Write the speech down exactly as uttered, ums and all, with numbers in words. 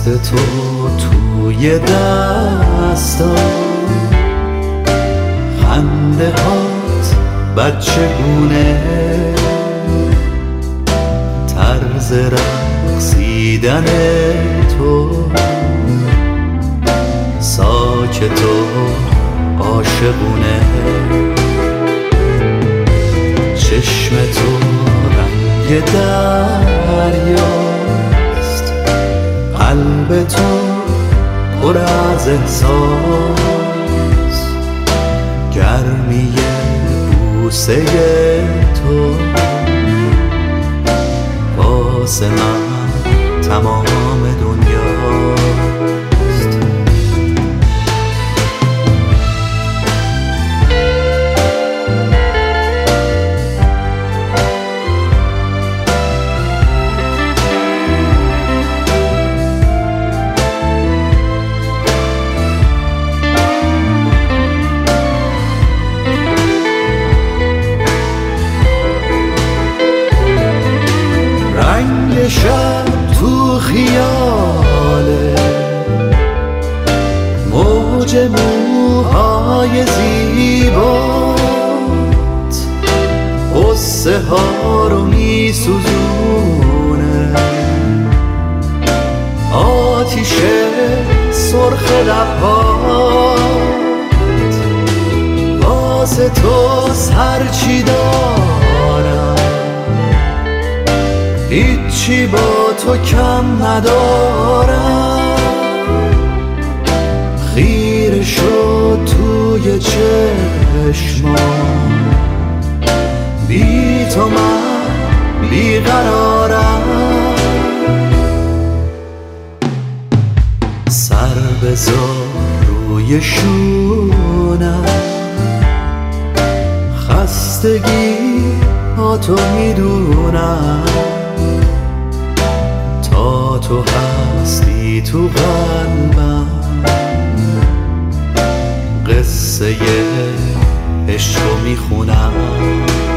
دست تو توی دستم، خنده هات بچگونه، طرز رقصیدن تو ساکت و عاشقونه، چشم تو رنگ دریاست، قلب تو پر از احساس، گرمی بوسه تو واسه من تمام دنیاست. رنگ شب تو خیاله، موج موهای زیبات قصه ها رو می سوزونه، آتیش سرخ لبات واسه تو سرچی دارم، هیچی با تو کم ندارم، خیره شد توی چشمام، بی تو من بیقرارم، سر بذار روی شونم، خستگی ها تو میدونم، تا تو هستی تو قلبم، قصه عشق رو میخونم.